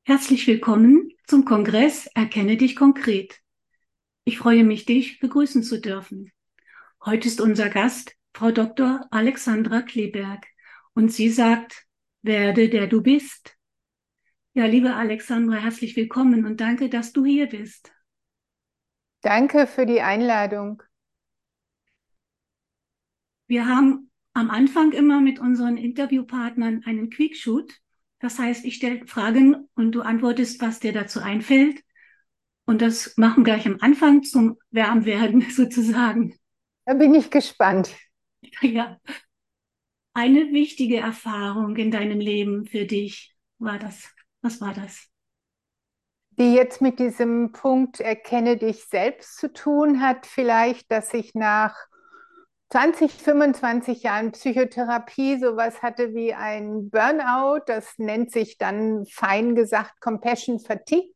Herzlich willkommen zum Kongress Erkenne dich konkret. Ich freue mich, dich begrüßen zu dürfen. Heute ist unser Gast Frau Dr. Alexandra Kleberg und sie sagt, werde der du bist. Ja, liebe Alexandra, herzlich willkommen und danke, dass du hier bist. Danke für die Einladung. Wir haben am Anfang immer mit unseren Interviewpartnern einen Quickshoot. Das heißt, ich stelle Fragen und du antwortest, was dir dazu einfällt. Und das machen wir gleich am Anfang zum Warmwerden sozusagen. Da bin ich gespannt. Ja, eine wichtige Erfahrung in deinem Leben für dich war das. Was war das? Die jetzt mit diesem Punkt Erkenne dich selbst zu tun hat, vielleicht, dass ich nach 20, 25 Jahren Psychotherapie sowas hatte wie ein Burnout. Das nennt sich dann fein gesagt Compassion Fatigue.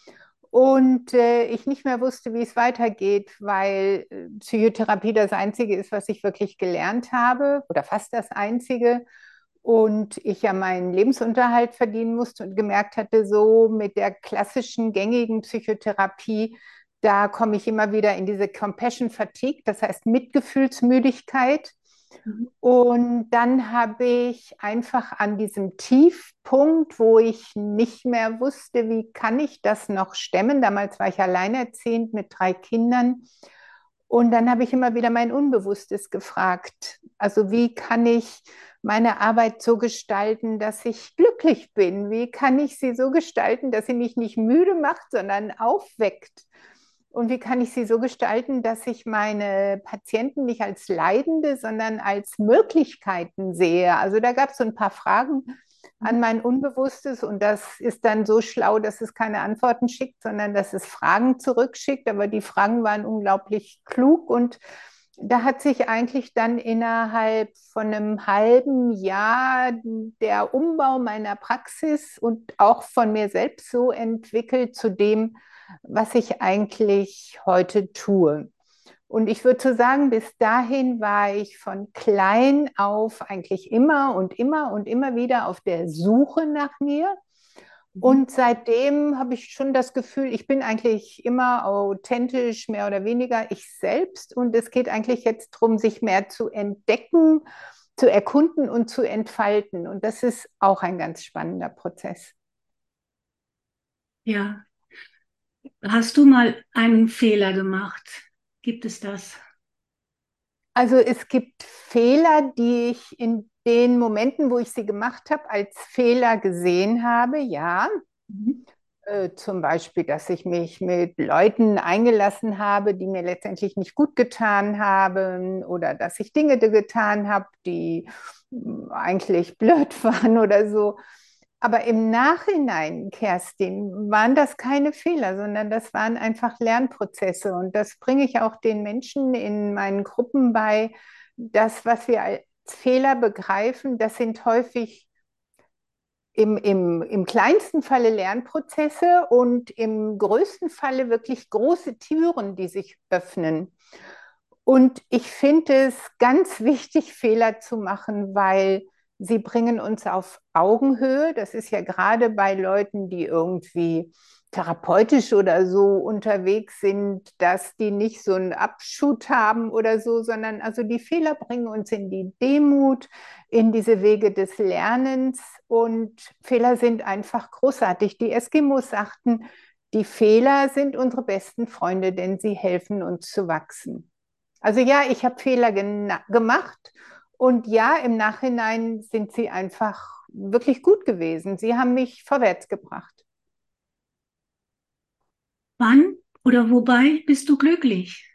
Und ich nicht mehr wusste, wie es weitergeht, weil Psychotherapie das Einzige ist, was ich wirklich gelernt habe oder fast das Einzige. Und ich ja meinen Lebensunterhalt verdienen musste und gemerkt hatte, so mit der klassischen gängigen Psychotherapie, da komme ich immer wieder in diese Compassion Fatigue, das heißt Mitgefühlsmüdigkeit. Mhm. Und dann habe ich einfach an diesem Tiefpunkt, wo ich nicht mehr wusste, wie kann ich das noch stemmen. Damals war ich alleinerziehend mit 3 Kindern. Und dann habe ich immer wieder mein Unbewusstes gefragt. Also wie kann ich meine Arbeit so gestalten, dass ich glücklich bin? Wie kann ich sie so gestalten, dass sie mich nicht müde macht, sondern aufweckt? Und wie kann ich sie so gestalten, dass ich meine Patienten nicht als Leidende, sondern als Möglichkeiten sehe? Also da gab es so ein paar Fragen an mein Unbewusstes und das ist dann so schlau, dass es keine Antworten schickt, sondern dass es Fragen zurückschickt. Aber die Fragen waren unglaublich klug und da hat sich eigentlich dann innerhalb von einem halben Jahr der Umbau meiner Praxis und auch von mir selbst so entwickelt zu dem, was ich eigentlich heute tue. Und ich würde so sagen, bis dahin war ich von klein auf eigentlich immer und immer und immer wieder auf der Suche nach mir. Mhm. Und seitdem habe ich schon das Gefühl, ich bin eigentlich immer authentisch, mehr oder weniger ich selbst. Und es geht eigentlich jetzt darum, sich mehr zu entdecken, zu erkunden und zu entfalten. Und das ist auch ein ganz spannender Prozess. Ja, hast du mal einen Fehler gemacht? Gibt es das? Also es gibt Fehler, die ich in den Momenten, wo ich sie gemacht habe, als Fehler gesehen habe, ja. Mhm. Zum Beispiel, dass ich mich mit Leuten eingelassen habe, die mir letztendlich nicht gut getan haben oder dass ich Dinge getan habe, die eigentlich blöd waren oder so. Aber im Nachhinein, Kerstin, waren das keine Fehler, sondern das waren einfach Lernprozesse. Und das bringe ich auch den Menschen in meinen Gruppen bei. Das, was wir als Fehler begreifen, das sind häufig im kleinsten Falle Lernprozesse und im größten Falle wirklich große Türen, die sich öffnen. Und ich finde es ganz wichtig, Fehler zu machen, weil sie bringen uns auf Augenhöhe. Das ist ja gerade bei Leuten, die irgendwie therapeutisch oder so unterwegs sind, dass die nicht so einen Abschut haben oder so, sondern also die Fehler bringen uns in die Demut, in diese Wege des Lernens und Fehler sind einfach großartig. Die Eskimos sagten, die Fehler sind unsere besten Freunde, denn sie helfen uns zu wachsen. Also ja, ich habe Fehler gemacht und ja, im Nachhinein sind sie einfach wirklich gut gewesen. Sie haben mich vorwärts gebracht. Wann oder wobei bist du glücklich?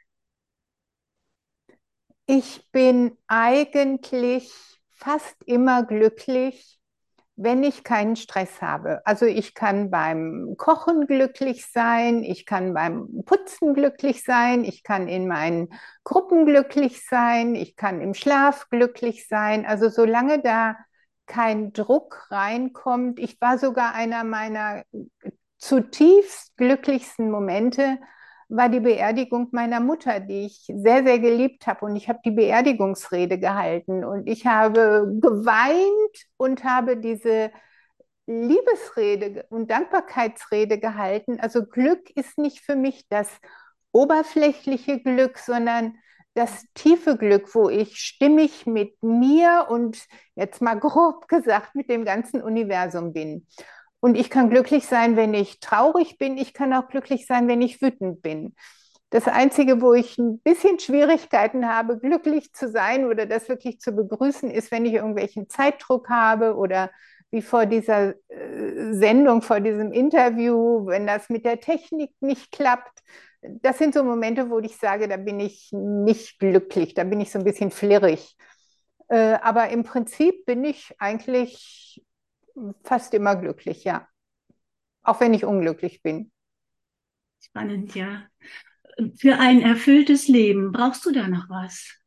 Ich bin eigentlich fast immer glücklich, wenn ich keinen Stress habe. Also ich kann beim Kochen glücklich sein, ich kann beim Putzen glücklich sein, ich kann in meinen Gruppen glücklich sein, ich kann im Schlaf glücklich sein. Also solange da kein Druck reinkommt. Ich war sogar einer meiner zutiefst glücklichsten Momente war die Beerdigung meiner Mutter, die ich sehr, sehr geliebt habe. Und ich habe die Beerdigungsrede gehalten und ich habe geweint und habe diese Liebesrede und Dankbarkeitsrede gehalten. Also Glück ist nicht für mich das oberflächliche Glück, sondern das tiefe Glück, wo ich stimmig mit mir und jetzt mal grob gesagt mit dem ganzen Universum bin. Und ich kann glücklich sein, wenn ich traurig bin. Ich kann auch glücklich sein, wenn ich wütend bin. Das Einzige, wo ich ein bisschen Schwierigkeiten habe, glücklich zu sein oder das wirklich zu begrüßen, ist, wenn ich irgendwelchen Zeitdruck habe oder wie vor dieser Sendung, vor diesem Interview, wenn das mit der Technik nicht klappt. Das sind so Momente, wo ich sage, da bin ich nicht glücklich, da bin ich so ein bisschen flirrig. Aber im Prinzip bin ich eigentlich fast immer glücklich, ja. Auch wenn ich unglücklich bin. Spannend, ja. Für ein erfülltes Leben brauchst du da noch was?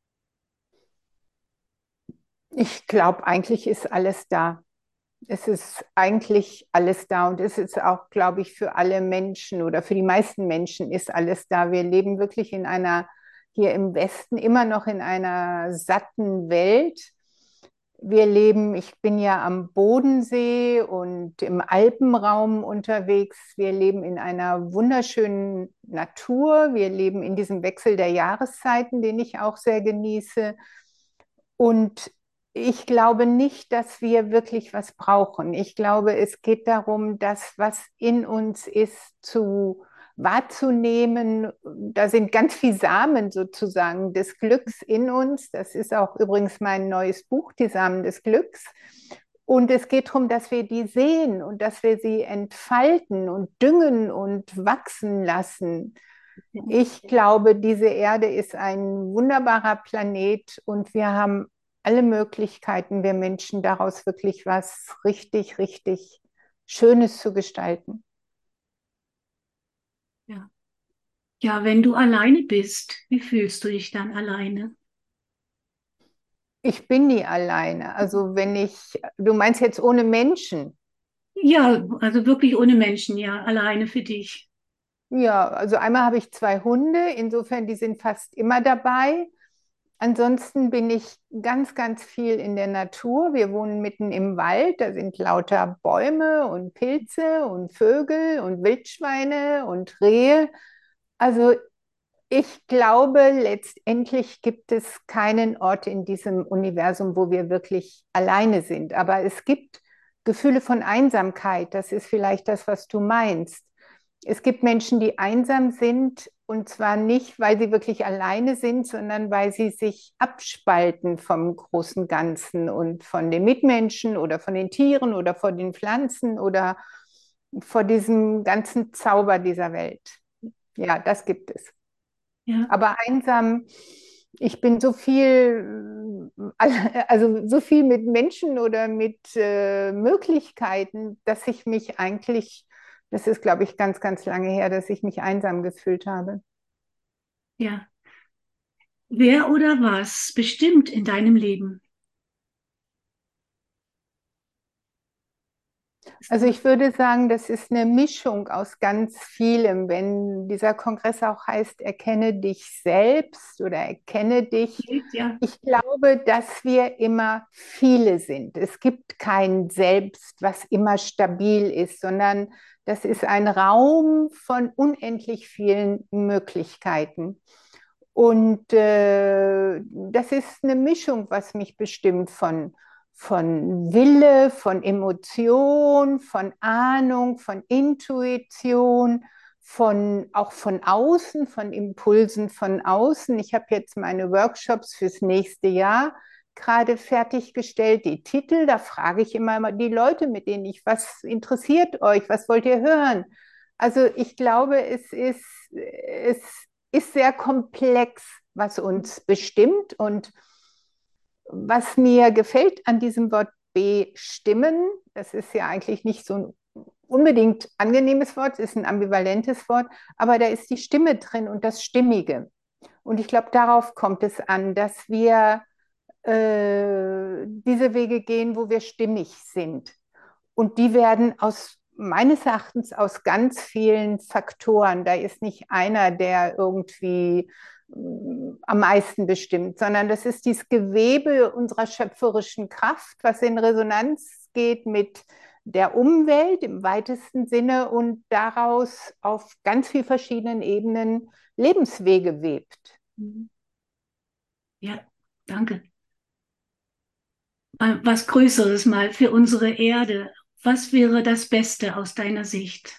Ich glaube, eigentlich ist alles da. Es ist eigentlich alles da und es ist auch, glaube ich, für alle Menschen oder für die meisten Menschen ist alles da. Wir leben wirklich in einer, hier im Westen, immer noch in einer satten Welt. Wir leben, ich bin ja am Bodensee und im Alpenraum unterwegs. Wir leben in einer wunderschönen Natur. Wir leben in diesem Wechsel der Jahreszeiten, den ich auch sehr genieße. Und ich glaube nicht, dass wir wirklich was brauchen. Ich glaube, es geht darum, das, was in uns ist, zu wahrzunehmen. Da sind ganz viele Samen sozusagen des Glücks in uns. Das ist auch übrigens mein neues Buch, Die Samen des Glücks. Und es geht darum, dass wir die sehen und dass wir sie entfalten und düngen und wachsen lassen. Ja, Ich glaube, diese Erde ist ein wunderbarer Planet und wir haben alle Möglichkeiten, wir Menschen daraus wirklich was richtig, richtig Schönes zu gestalten. ja. Ja, wenn du alleine bist, wie fühlst du dich dann alleine? Ich bin nie alleine. Also wenn ich, du meinst jetzt ohne Menschen? Ja, also wirklich ohne Menschen, ja, alleine für dich. Ja, also einmal habe ich zwei Hunde, insofern die sind fast immer dabei. Ansonsten bin ich ganz, ganz viel in der Natur. Wir wohnen mitten im Wald, da sind lauter Bäume und Pilze und Vögel und Wildschweine und Rehe. Also ich glaube, letztendlich gibt es keinen Ort in diesem Universum, wo wir wirklich alleine sind. Aber es gibt Gefühle von Einsamkeit. Das ist vielleicht das, was du meinst. Es gibt Menschen, die einsam sind, und zwar nicht, weil sie wirklich alleine sind, sondern weil sie sich abspalten vom großen Ganzen und von den Mitmenschen oder von den Tieren oder von den Pflanzen oder vor diesem ganzen Zauber dieser Welt. Ja, das gibt es. Ja, Aber einsam, ich bin so viel, also so viel mit Menschen oder mit Möglichkeiten, dass ich mich eigentlich, das ist, glaube ich, ganz, ganz lange her, dass ich mich einsam gefühlt habe. ja. Wer oder was bestimmt in deinem Leben? Ist Also da was ich würde sagen, das ist eine Mischung aus ganz vielem. Wenn dieser Kongress auch heißt, erkenne dich selbst oder erkenne dich. geht? Ja, Ich glaube, dass wir immer viele sind. Es gibt kein Selbst, was immer stabil ist, sondern das ist ein Raum von unendlich vielen Möglichkeiten. Und das ist eine Mischung, was mich bestimmt von Wille, von Emotion, von Ahnung, von Intuition, auch von außen, von Impulsen von außen. Ich habe jetzt meine Workshops fürs nächste Jahr gerade fertiggestellt, die Titel. Da frage ich immer die Leute, mit denen ich, was interessiert euch, was wollt ihr hören? Also ich glaube, es ist sehr komplex, was uns bestimmt. Und was mir gefällt an diesem Wort bestimmen, das ist ja eigentlich nicht so ein unbedingt angenehmes Wort, es ist ein ambivalentes Wort, aber da ist die Stimme drin und das Stimmige. Und ich glaube, darauf kommt es an, dass wir diese Wege gehen, wo wir stimmig sind. Und die werden aus meines Erachtens aus ganz vielen Faktoren. Da ist nicht einer, der irgendwie am meisten bestimmt, sondern das ist dieses Gewebe unserer schöpferischen Kraft, was in Resonanz geht mit der Umwelt im weitesten Sinne und daraus auf ganz vielen verschiedenen Ebenen Lebenswege webt. Mhm. Ja, danke. Was Größeres mal für unsere Erde. Was wäre das Beste aus deiner Sicht?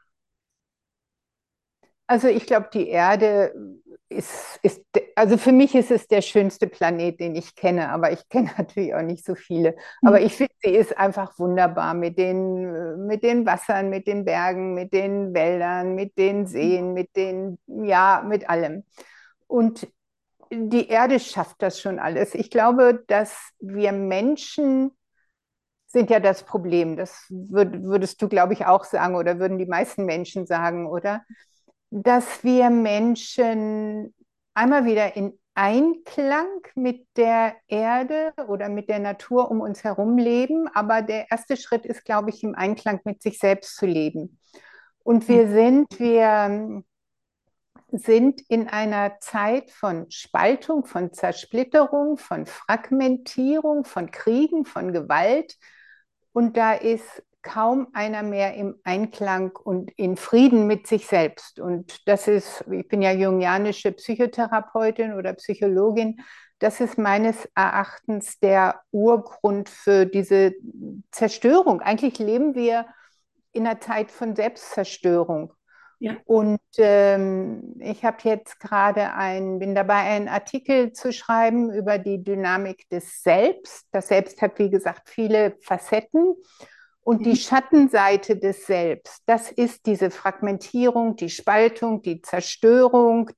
Also ich glaube, die Erde also für mich ist es der schönste Planet, den ich kenne, aber ich kenne natürlich auch nicht so viele. Hm. Aber ich finde, sie ist einfach wunderbar mit den Wassern, mit den Bergen, mit den Wäldern, mit den Seen, ja, mit allem. Und die Erde schafft das schon alles. Ich glaube, dass wir Menschen sind ja das Problem. Würdest du, glaube ich, auch sagen oder würden die meisten Menschen sagen, oder? Dass wir Menschen einmal wieder in Einklang mit der Erde oder mit der Natur um uns herum leben. Aber der erste Schritt ist, glaube ich, im Einklang mit sich selbst zu leben. Und wir sind in einer Zeit von Spaltung, von Zersplitterung, von Fragmentierung, von Kriegen, von Gewalt. Und da ist kaum einer mehr im Einklang und in Frieden mit sich selbst. Und das ist, ich bin ja jungianische Psychotherapeutin oder Psychologin, das ist meines Erachtens der Urgrund für diese Zerstörung. Eigentlich leben wir in einer Zeit von Selbstzerstörung. Ja, Und ich habe jetzt bin dabei, einen Artikel zu schreiben über die Dynamik des Selbst. Das Selbst hat, wie gesagt, viele Facetten. Und die mhm. Schattenseite des Selbst, das ist diese Fragmentierung, die Spaltung, die Zerstörung,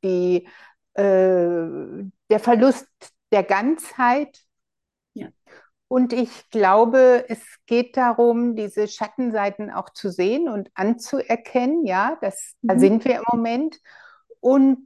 der Verlust der Ganzheit. Ja. Und ich glaube, es geht darum, diese Schattenseiten auch zu sehen und anzuerkennen. Ja, da Mhm. sind wir im Moment. Und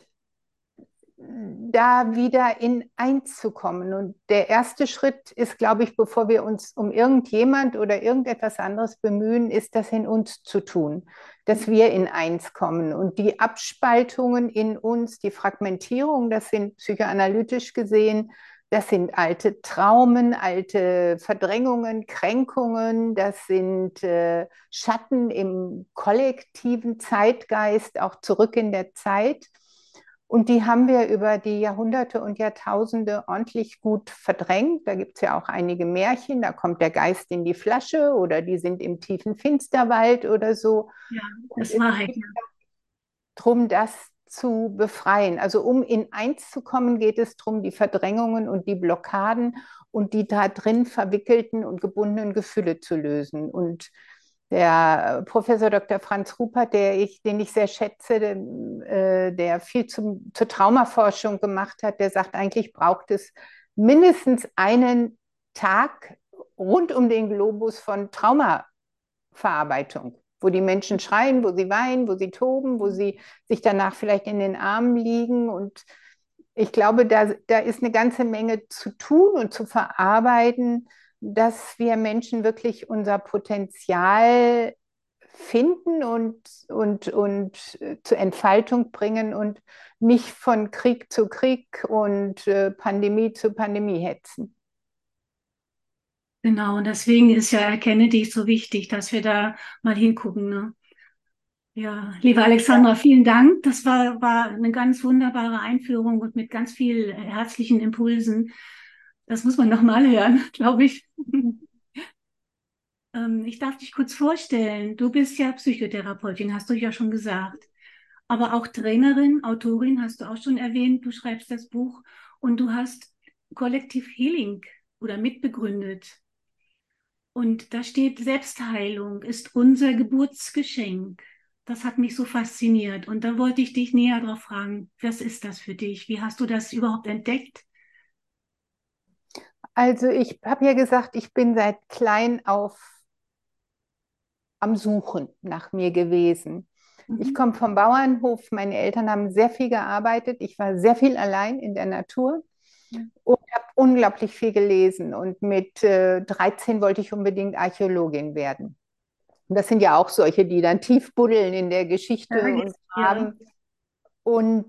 da wieder in eins zu kommen. Und der erste Schritt ist, glaube ich, bevor wir uns um irgendjemand oder irgendetwas anderes bemühen, ist das in uns zu tun, dass wir in eins kommen. Und die Abspaltungen in uns, die Fragmentierung, das sind psychoanalytisch gesehen, das sind alte Traumen, alte Verdrängungen, Kränkungen, das sind Schatten im kollektiven Zeitgeist, auch zurück in der Zeit. Und die haben wir über die Jahrhunderte und Jahrtausende ordentlich gut verdrängt. Da gibt es ja auch einige Märchen, da kommt der Geist in die Flasche oder die sind im tiefen Finsterwald oder so. Ja, Und das es ist Wahrheit, geht ja. darum, das zu befreien. Also um in eins zu kommen, geht es darum, die Verdrängungen und die Blockaden und die da drin verwickelten und gebundenen Gefühle zu lösen. Und der Professor Dr. Franz Rupert, den ich sehr schätze, der viel zur Traumaforschung gemacht hat, der sagt, eigentlich braucht es mindestens einen Tag rund um den Globus von Traumaverarbeitung, wo die Menschen schreien, wo sie weinen, wo sie toben, wo sie sich danach vielleicht in den Armen liegen. Und ich glaube, da ist eine ganze Menge zu tun und zu verarbeiten, dass wir Menschen wirklich unser Potenzial finden und zur Entfaltung bringen und nicht von Krieg zu Krieg und Pandemie zu Pandemie hetzen. Genau, und deswegen ist ja Erkenne dich so wichtig, dass wir da mal hingucken, ne? Ja, liebe Alexandra, vielen Dank. Das war eine ganz wunderbare Einführung und mit ganz viel herzlichen Impulsen. Das muss man noch mal hören, glaube ich. Ich darf dich kurz vorstellen. Du bist ja Psychotherapeutin, hast du ja schon gesagt. Aber auch Trainerin, Autorin hast du auch schon erwähnt. Du schreibst das Buch und du hast Collective Healing oder mitbegründet. Und da steht, Selbstheilung ist unser Geburtsgeschenk. Das hat mich so fasziniert. Und da wollte ich dich näher drauf fragen, was ist das für dich? Wie hast du das überhaupt entdeckt? Also ich habe ja gesagt, ich bin seit klein auf am Suchen nach mir gewesen. Ich Mhm. komme vom Bauernhof, meine Eltern haben sehr viel gearbeitet, ich war sehr viel allein in der Natur Ja, und habe unglaublich viel gelesen. Und mit 13 wollte ich unbedingt Archäologin werden. Und das sind ja auch solche, die dann tief buddeln in der ja, Geschichte und ja. graben. Und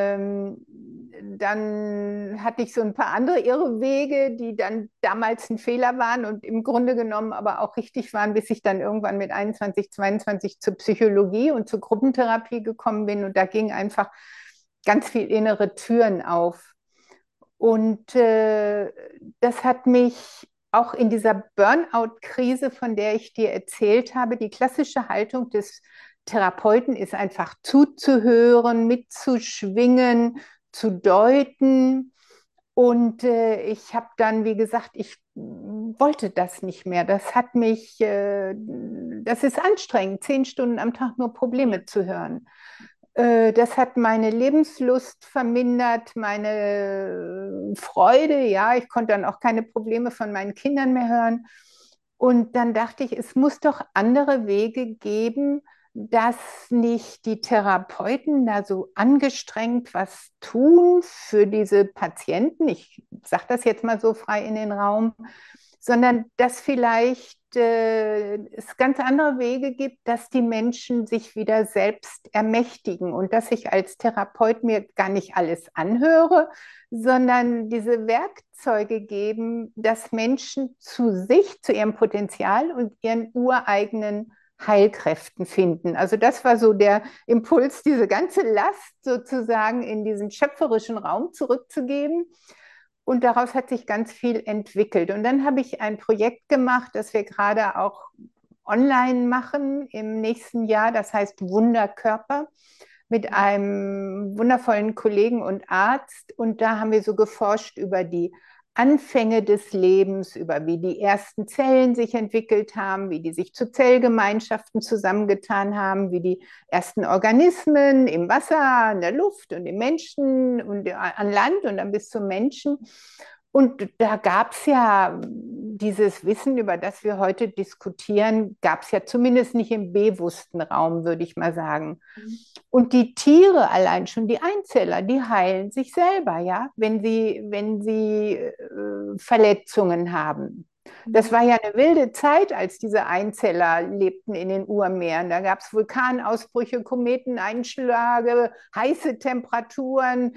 dann hatte ich so ein paar andere Irrwege, die dann damals ein Fehler waren und im Grunde genommen aber auch richtig waren, bis ich dann irgendwann mit 21, 22 zur Psychologie und zur Gruppentherapie gekommen bin. Und da ging einfach ganz viel innere Türen auf. Und das hat mich auch in dieser Burnout-Krise, von der ich dir erzählt habe, die klassische Haltung des Therapeuten ist einfach zuzuhören, mitzuschwingen, zu deuten. Und ich habe dann, wie gesagt, ich wollte das nicht mehr. Das ist anstrengend, 10 Stunden am Tag nur Probleme zu hören. Das hat meine Lebenslust vermindert, meine Freude. Ja, ich konnte dann auch keine Probleme von meinen Kindern mehr hören. Und dann dachte ich, es muss doch andere Wege geben, dass nicht die Therapeuten da so angestrengt was tun für diese Patienten. Ich sage das jetzt mal so frei in den Raum, sondern dass vielleicht es ganz andere Wege gibt, dass die Menschen sich wieder selbst ermächtigen und dass ich als Therapeut mir gar nicht alles anhöre, sondern diese Werkzeuge geben, dass Menschen zu sich, zu ihrem Potenzial und ihren ureigenen Heilkräften finden. Also das war so der Impuls, diese ganze Last sozusagen in diesen schöpferischen Raum zurückzugeben. Und daraus hat sich ganz viel entwickelt. Und dann habe ich ein Projekt gemacht, das wir gerade auch online machen im nächsten Jahr. Das heißt Wunderkörper mit einem wundervollen Kollegen und Arzt. Und da haben wir so geforscht über die Anfänge des Lebens, über wie die ersten Zellen sich entwickelt haben, wie die sich zu Zellgemeinschaften zusammengetan haben, wie die ersten Organismen im Wasser, in der Luft und im Menschen und an Land und dann bis zum Menschen. Und da gab es ja dieses Wissen, über das wir heute diskutieren, gab es ja zumindest nicht im bewussten Raum, würde ich mal sagen. Und die Tiere allein schon, die Einzeller, die heilen sich selber, ja, wenn sie Verletzungen haben. Das war ja eine wilde Zeit, als diese Einzeller lebten in den Urmeeren. Da gab es Vulkanausbrüche, Kometeneinschläge, heiße Temperaturen,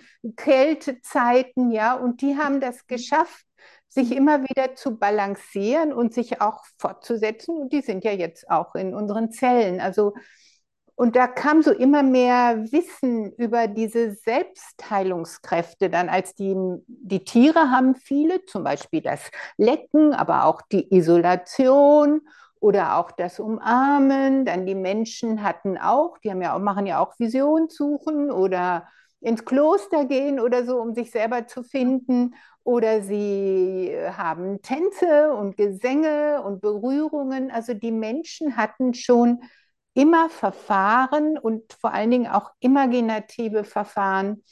Kältezeiten, ja, und die haben das geschafft, sich immer wieder zu balancieren und sich auch fortzusetzen. Und die sind ja jetzt auch in unseren Zellen. Also und da kam so immer mehr Wissen über diese Selbstheilungskräfte dann, als die Tiere haben viele, zum Beispiel das Lecken, aber auch die Isolation oder auch das Umarmen. Dann die Menschen hatten auch, die haben ja auch, machen ja auch Visionssuchen oder ins Kloster gehen oder so, um sich selber zu finden. Oder sie haben Tänze und Gesänge und Berührungen. Also die Menschen hatten schon immer Verfahren und vor allen Dingen auch imaginative Verfahren,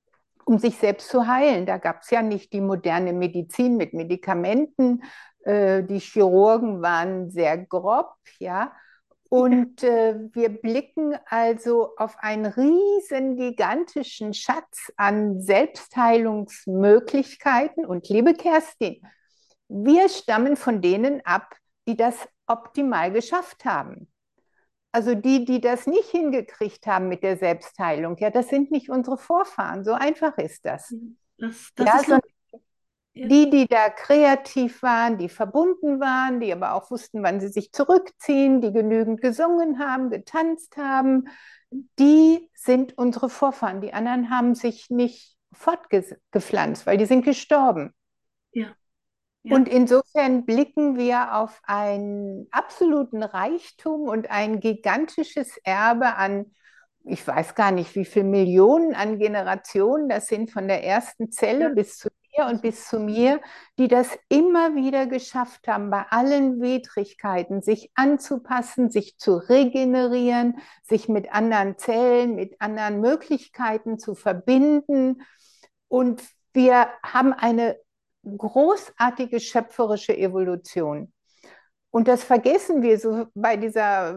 um sich selbst zu heilen. Da gab es ja nicht die moderne Medizin mit Medikamenten. Die Chirurgen waren sehr grob, ja. Und wir blicken also auf einen riesen gigantischen Schatz an Selbstheilungsmöglichkeiten. Und liebe Kerstin, wir stammen von denen ab, die das optimal geschafft haben. Also die das nicht hingekriegt haben mit der Selbstheilung, ja, das sind nicht unsere Vorfahren. So einfach ist das. Das Ja, ist lustig. sondern die da kreativ waren, die verbunden waren, die aber auch wussten, wann sie sich zurückziehen, die genügend gesungen haben, getanzt haben, die sind unsere Vorfahren. Die anderen haben sich nicht fortgepflanzt, weil die sind gestorben. Ja, ja, Und insofern blicken wir auf einen absoluten Reichtum und ein gigantisches Erbe an, ich weiß gar nicht, wie viele Millionen an Generationen das sind, von der ersten Zelle ja. bis zu dir und bis zu mir, die das immer wieder geschafft haben, bei allen Widrigkeiten sich anzupassen, sich zu regenerieren, sich mit anderen Zellen, mit anderen Möglichkeiten zu verbinden. Und wir haben eine großartige schöpferische Evolution. Und das vergessen wir so bei dieser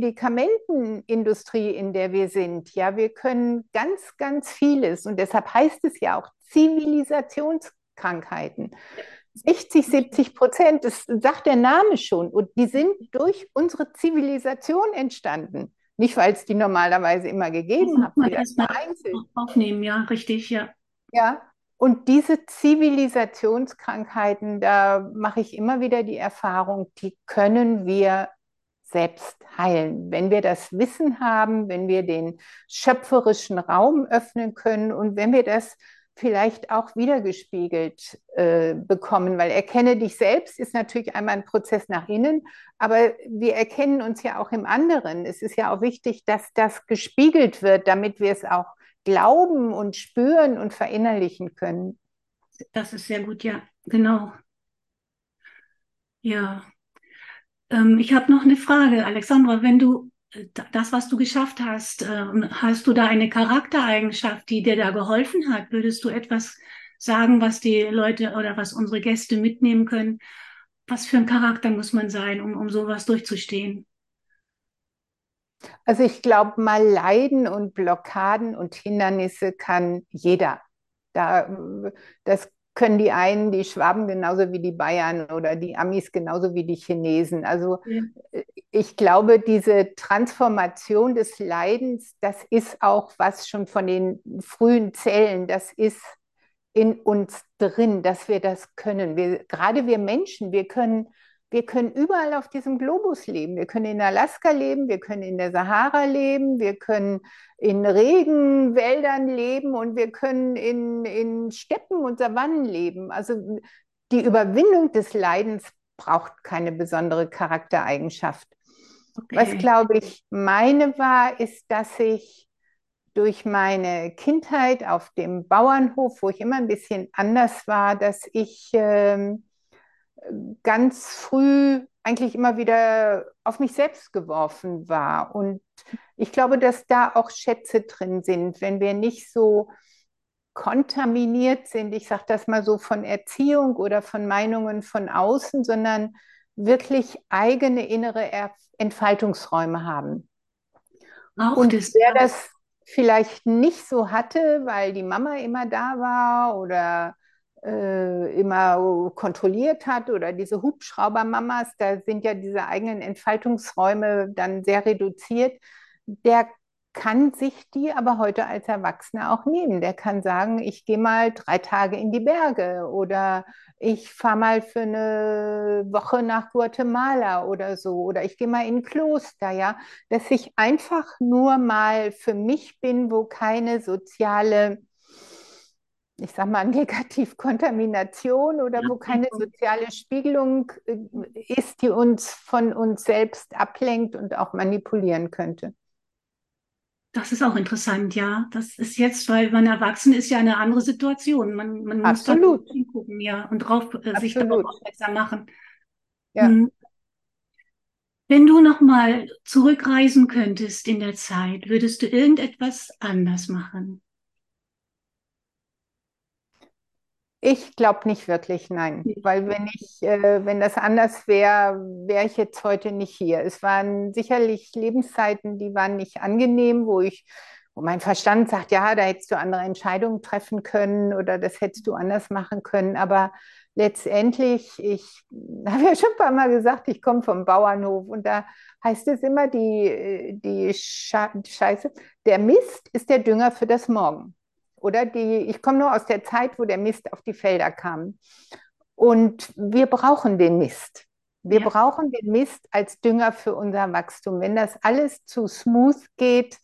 Medikamentenindustrie, in der wir sind. Ja, wir können ganz, ganz vieles. Und deshalb heißt es ja auch Zivilisationskrankheiten. 60, 70%, das sagt der Name schon. Und die sind durch unsere Zivilisation entstanden. Nicht, weil es die normalerweise immer Das gegeben muss hat, man vielleicht erstmal vereinzelt. aufnehmen, ja, richtig, ja. Ja, und diese Zivilisationskrankheiten, da mache ich immer wieder die Erfahrung, die können wir selbst heilen. Wenn wir das Wissen haben, wenn wir den schöpferischen Raum öffnen können und wenn wir das vielleicht auch wiedergespiegelt bekommen, weil erkenne dich selbst ist natürlich einmal ein Prozess nach innen, aber wir erkennen uns ja auch im anderen. Es ist ja auch wichtig, dass das gespiegelt wird, damit wir es auch glauben und spüren und verinnerlichen können. Das ist sehr gut, ja, genau. Ja. Ich habe noch eine Frage, Alexandra. Wenn du das, was du geschafft hast, hast du da eine Charaktereigenschaft, die dir da geholfen hat? Würdest du etwas sagen, was die Leute oder was unsere Gäste mitnehmen können? Was für ein Charakter muss man sein, um sowas durchzustehen? Also ich glaube, mal Leiden und Blockaden und Hindernisse kann jeder. Da, das können die einen, die Schwaben genauso wie die Bayern oder die Amis genauso wie die Chinesen. Also Ja. ich glaube, diese Transformation des Leidens, das ist auch was schon von den frühen Zellen, das ist in uns drin, dass wir das können. Gerade wir Menschen, wir können überall auf diesem Globus leben. Wir können in Alaska leben, wir können in der Sahara leben, wir können in Regenwäldern leben und wir können in Steppen und Savannen leben. Also die Überwindung des Leidens braucht keine besondere Charaktereigenschaft. Was, Okay. glaube ich, meine war, ist, dass ich durch meine Kindheit auf dem Bauernhof, wo ich immer ein bisschen anders war, dass ich ganz früh eigentlich immer wieder auf mich selbst geworfen war. Und ich glaube, dass da auch Schätze drin sind, wenn wir nicht so kontaminiert sind, ich sage das mal so von Erziehung oder von Meinungen von außen, sondern wirklich eigene innere Entfaltungsräume haben. Auch Und das, wer das vielleicht nicht so hatte, weil die Mama immer da war oder immer kontrolliert hat oder diese Hubschraubermamas, da sind ja diese eigenen Entfaltungsräume dann sehr reduziert, der kann sich die aber heute als Erwachsener auch nehmen. Der kann sagen, ich gehe mal 3 Tage in die Berge oder ich fahre mal für eine Woche nach Guatemala oder so oder ich gehe mal in ein Kloster, ja, dass ich einfach nur mal für mich bin, wo keine soziale, ich sag mal, Negativkontamination oder wo keine soziale Spiegelung ist, die uns von uns selbst ablenkt und auch manipulieren könnte. das ist auch interessant, ja. Das ist jetzt, weil man erwachsen ist, ja eine andere Situation. Man muss dann Absolut, hingucken, ja, und drauf, sich darauf absolut. aufmerksam machen. Ja. Hm. Wenn du nochmal zurückreisen könntest in der Zeit, würdest du irgendetwas anders machen? Ich glaube nicht wirklich, nein. Weil wenn das anders wäre, wäre ich jetzt heute nicht hier. Es waren sicherlich Lebenszeiten, die waren nicht angenehm, wo mein Verstand sagt, ja, da hättest du andere Entscheidungen treffen können oder das hättest du anders machen können. Aber letztendlich, ich habe ja schon ein paar Mal gesagt, ich komme vom Bauernhof und da heißt es immer, die Scheiße, der Mist ist der Dünger für das Morgen. Ich komme nur aus der Zeit, wo der Mist auf die Felder kam. Und wir brauchen den Mist. Wir Ja, brauchen den Mist als Dünger für unser Wachstum. Wenn das alles zu smooth geht,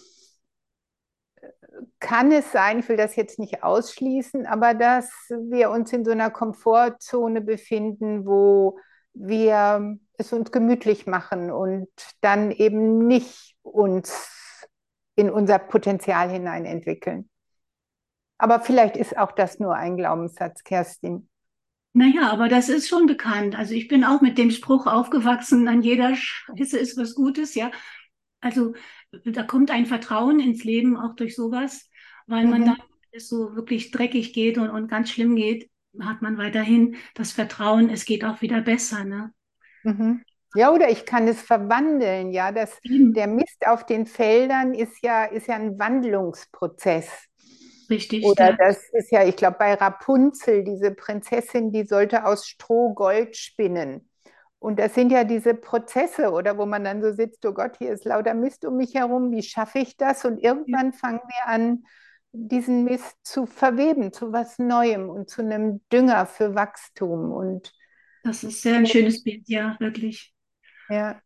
kann es sein, ich will das jetzt nicht ausschließen, aber dass wir uns in so einer Komfortzone befinden, wo wir es uns gemütlich machen und dann eben nicht uns in unser Potenzial hinein entwickeln. Aber vielleicht ist auch das nur ein Glaubenssatz, Kerstin. naja, aber das ist schon bekannt. Also ich bin auch mit dem Spruch aufgewachsen, an jeder Scheiße ist was Gutes, ja. Also da kommt ein Vertrauen ins Leben auch durch sowas, weil man dann, Mhm. wenn es so wirklich dreckig geht und ganz schlimm geht, hat man weiterhin das Vertrauen, es geht auch wieder besser, ne? Mhm. Ja, oder ich kann es verwandeln, ja. Der Eben, Mist auf den Feldern ist ja ein Wandlungsprozess. richtig, Oder ja. das ist ja, ich glaube, bei Rapunzel, diese Prinzessin, die sollte aus Stroh Gold spinnen. Und das sind ja diese Prozesse, oder wo man dann so sitzt, oh Gott, hier ist lauter Mist um mich herum, wie schaffe ich das? Und Ja, irgendwann fangen wir an, diesen Mist zu verweben zu was Neuem und zu einem Dünger für Wachstum. Und das ist sehr ein schönes Bild, ja, wirklich. ja,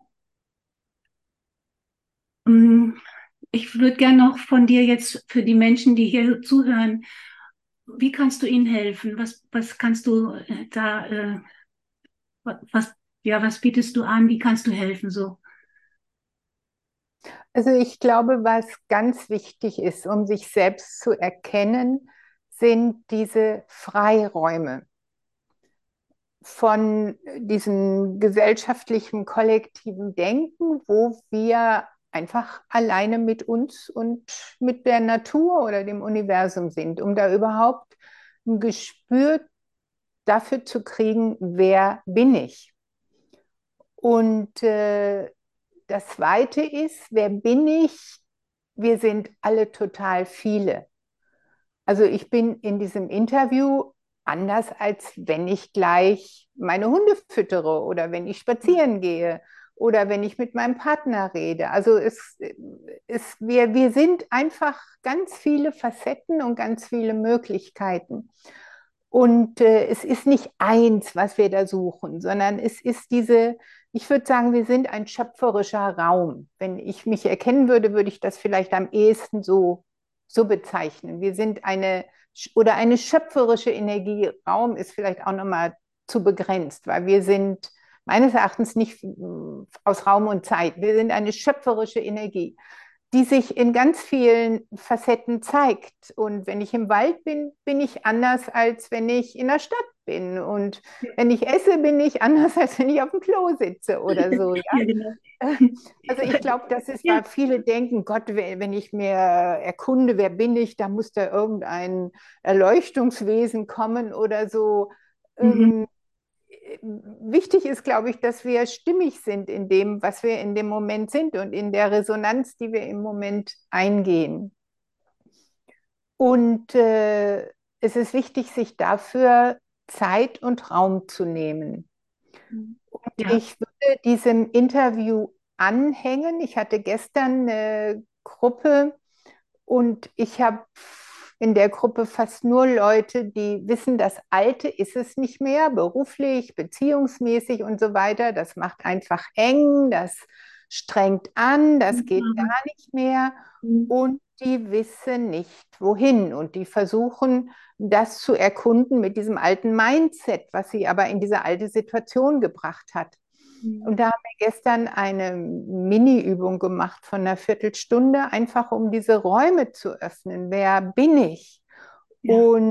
Mm, Ich würde gerne noch von dir jetzt für die Menschen, die hier zuhören, wie kannst du ihnen helfen? Was kannst du was, ja, was bietest du an? Wie kannst du helfen so? also ich glaube, was ganz wichtig ist, um sich selbst zu erkennen, sind diese Freiräume von diesem gesellschaftlichen, kollektiven Denken, wo wir einfach alleine mit uns und mit der Natur oder dem Universum sind, um da überhaupt ein Gespür dafür zu kriegen, wer bin ich. Und das Zweite ist, wer bin ich? Wir sind alle total viele. Also ich bin in diesem Interview anders, als wenn ich gleich meine Hunde füttere oder wenn ich spazieren gehe oder wenn ich mit meinem Partner rede. Also wir sind einfach ganz viele Facetten und ganz viele Möglichkeiten. Und es ist nicht eins, was wir da suchen, sondern es ist diese, ich würde sagen, wir sind ein schöpferischer Raum. Wenn ich mich erkennen würde, würde ich das vielleicht am ehesten so bezeichnen. Wir sind oder eine schöpferische Energie. Raum ist vielleicht auch nochmal zu begrenzt, weil wir sind meines Erachtens nicht aus Raum und Zeit. Wir sind eine schöpferische Energie, die sich in ganz vielen Facetten zeigt. Und wenn ich im Wald bin, bin ich anders, als wenn ich in der Stadt bin. Und wenn ich esse, bin ich anders, als wenn ich auf dem Klo sitze oder so. Ja? Ja, genau. Also ich glaube, das ist, Ja. weil viele denken, Gott, wenn ich mir erkunde, wer bin ich, da muss da irgendein Erleuchtungswesen kommen oder so. Mhm. Ähm, Wichtig ist, glaube ich, dass wir stimmig sind in dem, was wir in dem Moment sind und in der Resonanz, die wir im Moment eingehen. Und es ist wichtig, sich dafür Zeit und Raum zu nehmen. Und Ja, ich würde diesem Interview anhängen. Ich hatte gestern eine Gruppe und ich habe in der Gruppe fast nur Leute, die wissen, das Alte ist es nicht mehr, beruflich, beziehungsmäßig und so weiter. Das macht einfach eng, das strengt an, das geht gar nicht mehr. Und die wissen nicht, wohin. Und die versuchen, das zu erkunden mit diesem alten Mindset, was sie aber in diese alte Situation gebracht hat. Und da haben wir gestern eine Mini-Übung gemacht von einer Viertelstunde, einfach um diese Räume zu öffnen. Wer bin ich? ja, Und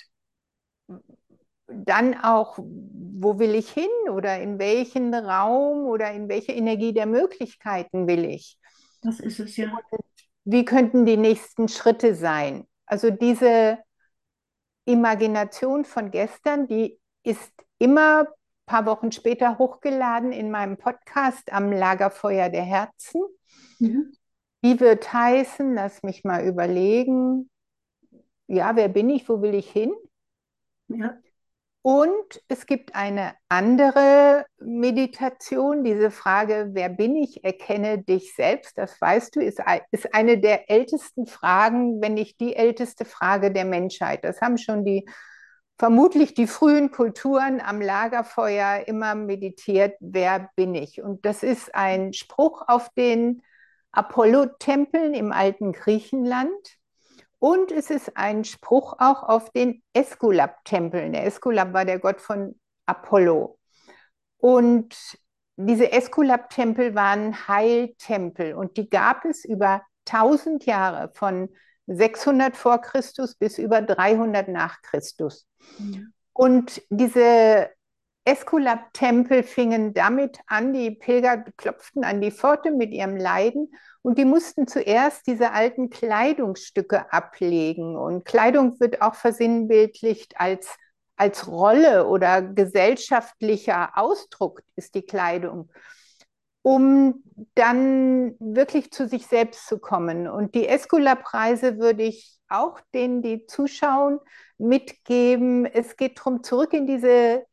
dann auch, wo will ich hin oder in welchen Raum oder in welche Energie der Möglichkeiten will ich? das ist es ja. Wie könnten die nächsten Schritte sein? Also diese Imagination von gestern, die ist immer ein paar Wochen später hochgeladen in meinem Podcast am Lagerfeuer der Herzen. Mhm. Die wird heißen, lass mich mal überlegen, ja, wer bin ich, wo will ich hin? Ja, Und es gibt eine andere Meditation, diese Frage, wer bin ich, erkenne dich selbst, das weißt du, ist eine der ältesten Fragen, wenn nicht die älteste Frage der Menschheit. Das haben schon vermutlich die frühen Kulturen am Lagerfeuer immer meditiert, wer bin ich? Und das ist ein Spruch auf den Apollo-Tempeln im alten Griechenland. Und es ist ein Spruch auch auf den Äskulap-Tempeln. Der Äskulap war der Gott von Apollo. Und diese Äskulap-Tempel waren Heiltempel und die gab es über 1000 Jahre, von 600 vor Christus bis über 300 nach Christus. ja, Und diese Äskulap-Tempel fingen damit an, die Pilger klopften an die Pforte mit ihrem Leiden und die mussten zuerst diese alten Kleidungsstücke ablegen. Und Kleidung wird auch versinnbildlicht als Rolle oder gesellschaftlicher Ausdruck ist die Kleidung, um dann wirklich zu sich selbst zu kommen. Und die Esculap-Reise würde ich auch denen, die zuschauen, mitgeben. Es geht darum, zurück in diese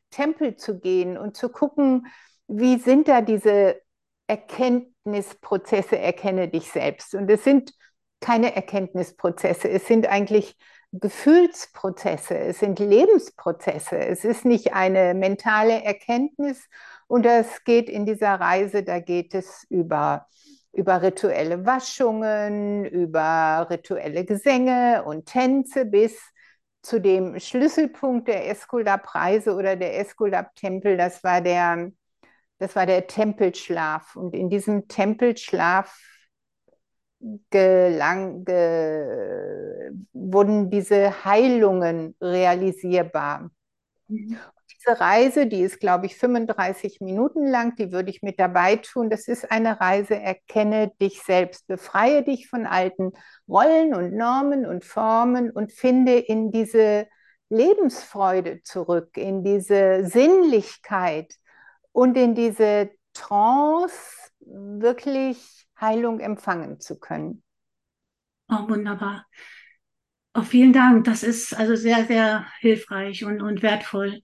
Tempel zu gehen und zu gucken, wie sind da diese Erkenntnisprozesse, erkenne dich selbst. Und es sind keine Erkenntnisprozesse, es sind eigentlich Gefühlsprozesse, es sind Lebensprozesse. Es ist nicht eine mentale Erkenntnis und das geht in dieser Reise, da geht es über rituelle Waschungen, über rituelle Gesänge und Tänze bis zu dem Schlüsselpunkt der Äskulap-Reise oder der Äskulap-Tempel. Das war der Tempelschlaf. Und in diesem Tempelschlaf wurden diese Heilungen realisierbar. Mhm. Diese Reise, die ist, glaube ich, 35 Minuten lang, die würde ich mit dabei tun. Das ist eine Reise, erkenne dich selbst, befreie dich von alten Rollen und Normen und Formen und finde in diese Lebensfreude zurück, in diese Sinnlichkeit und in diese Trance, wirklich Heilung empfangen zu können. Oh, wunderbar. Oh, vielen Dank. Das ist also sehr, sehr hilfreich und wertvoll.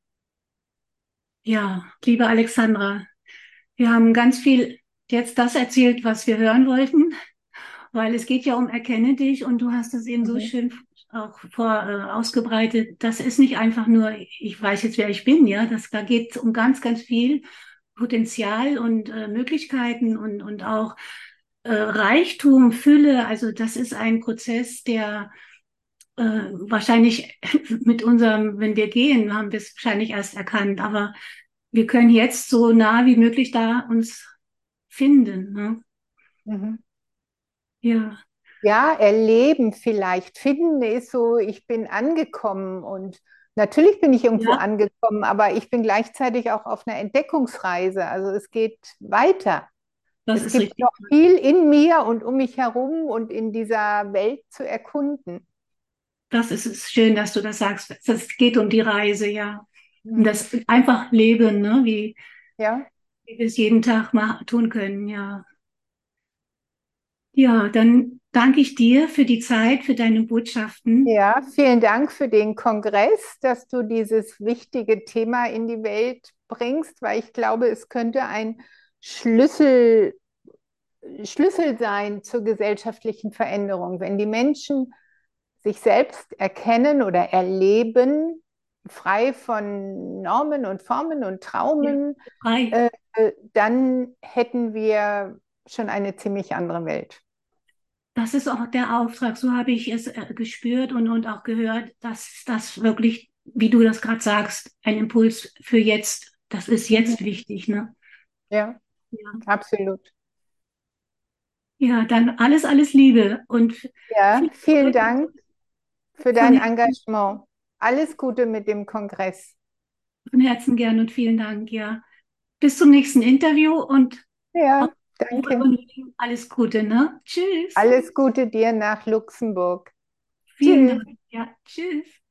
Ja, liebe Alexandra, wir haben ganz viel jetzt das erzählt, was wir hören wollten, weil es geht ja um Erkenne dich und du hast das eben so Mhm. schön auch ausgebreitet. Das ist nicht einfach nur, ich weiß jetzt, wer ich bin, ja, da geht es um ganz, ganz viel Potenzial und Möglichkeiten und auch Reichtum, Fülle. Also das ist ein Prozess, der wahrscheinlich mit unserem, wenn wir gehen, haben wir es wahrscheinlich erst erkannt, aber wir können jetzt so nah wie möglich da uns finden. Ne? Mhm. Ja, Ja, erleben vielleicht. Finden ist so, ich bin angekommen und natürlich bin ich irgendwo ja, angekommen, aber ich bin gleichzeitig auch auf einer Entdeckungsreise. Also es geht weiter. das Es ist gibt richtig. noch viel in mir und um mich herum und in dieser Welt zu erkunden. Das ist es schön, dass du das sagst. Es geht um die Reise, ja. Und Mhm. das einfach leben, ne? Ja, Wie wir es jeden Tag mal tun können, ja. Ja, dann danke ich dir für die Zeit, für deine Botschaften. ja, vielen Dank für den Kongress, dass du dieses wichtige Thema in die Welt bringst, weil ich glaube, es könnte ein Schlüssel sein zur gesellschaftlichen Veränderung. Wenn die Menschen sich selbst erkennen oder erleben, frei von Normen und Formen und Ja, Traumen, frei. dann hätten wir schon eine ziemlich andere Welt. Das ist auch der Auftrag. So habe ich es gespürt und auch gehört, dass das wirklich, wie du das gerade sagst, ein Impuls für jetzt, das ist Mhm. jetzt wichtig, ne? Ja, Ja. absolut. Ja, dann alles, alles Liebe und Ja, viel vielen Erfolg Dank für von dein Herzen, Engagement. Alles Gute mit dem Kongress. von Herzen gern und vielen Dank, ja. Bis zum nächsten Interview und auf Ja, Wohl danke. und Leben. Alles Gute, ne? Tschüss. Alles Gute dir nach Luxemburg. Vielen Tschüss. Dank. Ja, tschüss.